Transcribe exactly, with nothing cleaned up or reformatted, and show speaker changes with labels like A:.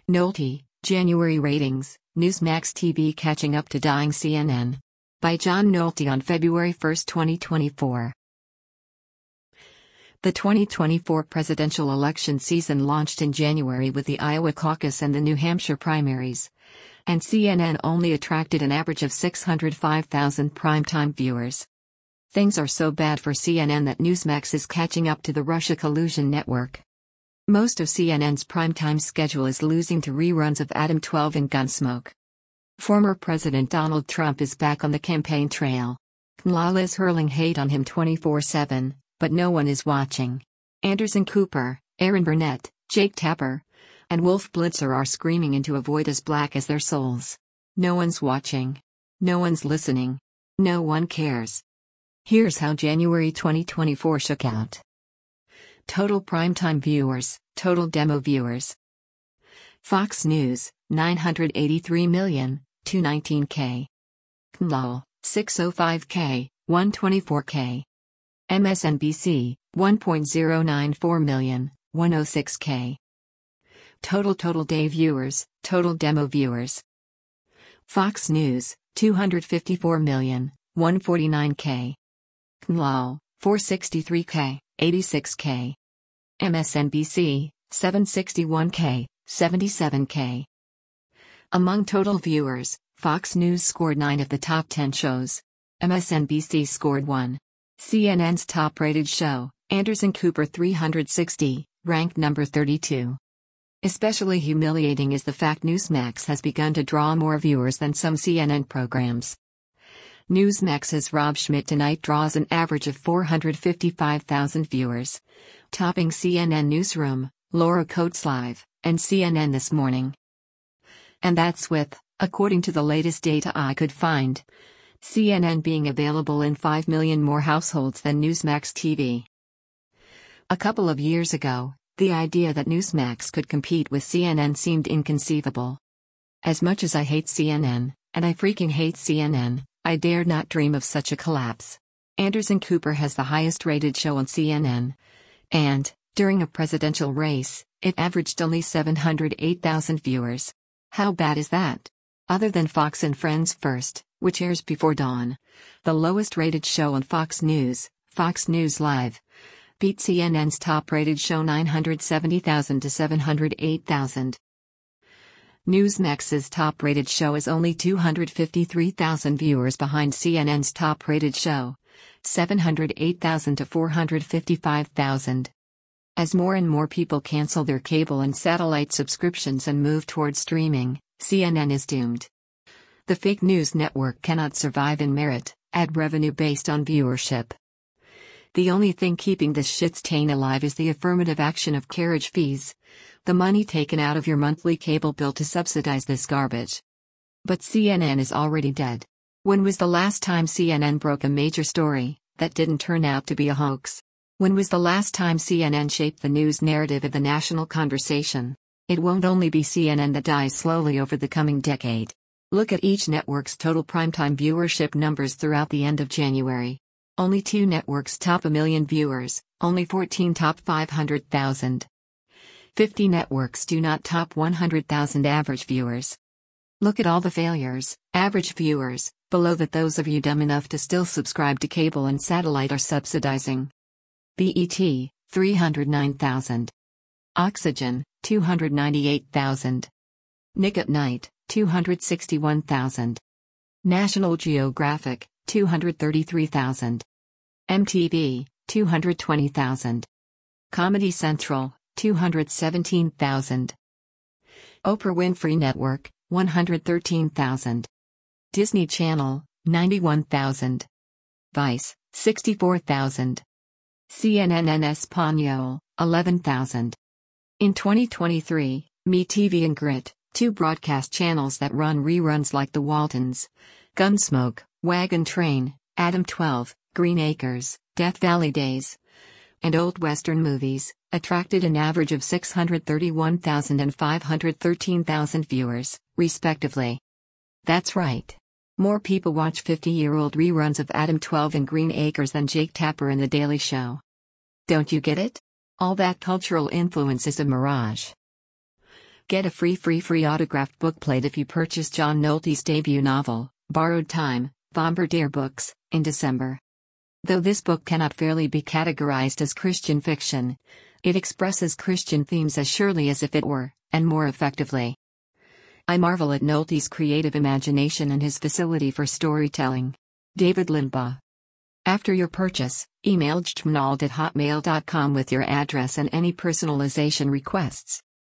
A: Nolte, January ratings, Newsmax T V catching up to dying C N N. By John Nolte on February first, twenty twenty-four. The twenty twenty-four presidential election season launched in January with the Iowa caucus and the New Hampshire primaries. And C N N only attracted an average of six hundred five thousand primetime viewers. Things are so bad for C N N that Newsmax is catching up to the Russia collusion network. Most of C N N's primetime schedule is losing to reruns of Adam twelve and Gunsmoke. Former President Donald Trump is back on the campaign trail. Kamala is hurling hate on him twenty-four seven, but no one is watching. Anderson Cooper, Aaron Burnett, Jake Tapper, and Wolf Blitzer are screaming into a void as black as their souls. No one's watching. No one's listening. No one cares. Here's how January twenty twenty-four shook out. Total primetime viewers, total demo viewers. Fox News, nine hundred eighty-three million, two hundred nineteen thousand. C N L L, six hundred five thousand, one hundred twenty-four thousand. M S N B C, one point zero nine four million, one hundred six thousand. Total total day viewers, total demo viewers. Fox News, two hundred fifty-four million, one hundred forty-nine thousand. C N L L, four hundred sixty-three thousand, eighty-six thousand. M S N B C, seven hundred sixty-one thousand, seventy-seven thousand. Among total viewers, Fox News scored nine of the top ten shows. M S N B C scored one. C N N's top-rated show, Anderson Cooper three hundred sixty, ranked number thirty-two. Especially humiliating is the fact Newsmax has begun to draw more viewers than some C N N programs. Newsmax's Rob Schmitt Tonight draws an average of four hundred fifty-five thousand viewers, topping C N N Newsroom, Laura Coates Live, and C N N This Morning. And that's with, according to the latest data I could find, C N N being available in five million more households than Newsmax T V. A couple of years ago, the idea that Newsmax could compete with C N N seemed inconceivable. As much as I hate C N N, and I freaking hate C N N, I dared not dream of such a collapse. Anderson Cooper has the highest rated show on C N N. And, during a presidential race, it averaged only seven hundred eight thousand viewers. How bad is that? Other than Fox and Friends First, which airs before dawn, the lowest rated show on Fox News, Fox News Live, beat C N N's top-rated show nine hundred seventy thousand to seven hundred eight thousand. Newsmax's top-rated show is only two hundred fifty-three thousand viewers behind C N N's top-rated show, seven hundred eight thousand to four hundred fifty-five thousand. As more and more people cancel their cable and satellite subscriptions and move toward streaming, C N N is doomed. The fake news network cannot survive in merit, ad revenue based on viewership. The only thing keeping this shit stain alive is the affirmative action of carriage fees, the money taken out of your monthly cable bill to subsidize this garbage. But C N N is already dead. When was the last time C N N broke a major story that didn't turn out to be a hoax? When was the last time C N N shaped the news narrative of the national conversation? It won't only be C N N that dies slowly over the coming decade. Look at each network's total primetime viewership numbers throughout the end of January. Only two networks top a million viewers, only fourteen top five hundred thousand. fifty networks do not top one hundred thousand average viewers. Look at all the failures, average viewers, below that those of you dumb enough to still subscribe to cable and satellite are subsidizing. B E T, three hundred nine thousand. Oxygen, two hundred ninety-eight thousand. Nick at Night, two hundred sixty-one thousand. National Geographic, two hundred thirty-three thousand. M T V, two hundred twenty thousand. Comedy Central, two hundred seventeen thousand. Oprah Winfrey Network, one hundred thirteen thousand. Disney Channel, ninety-one thousand. Vice, sixty-four thousand. C N N en Español, eleven thousand. In twenty twenty-three, MeTV and Grit, two broadcast channels that run reruns like The Waltons, Gunsmoke, Wagon Train, Adam twelve, Green Acres, Death Valley Days, and Old Western movies, attracted an average of six hundred thirty-one thousand and five hundred thirteen thousand viewers, respectively. That's right. More people watch fifty-year-old reruns of Adam twelve and Green Acres than Jake Tapper in The Daily Show. Don't you get it? All that cultural influence is a mirage. Get a free free free autographed bookplate if you purchase John Nolte's debut novel, Borrowed Time, Bombardier Books, in December. Though this book cannot fairly be categorized as Christian fiction, it expresses Christian themes as surely as if it were, and more effectively. I marvel at Nolte's creative imagination and his facility for storytelling. David Limbaugh. After your purchase, email jtmnald at hotmail dot com with your address and any personalization requests.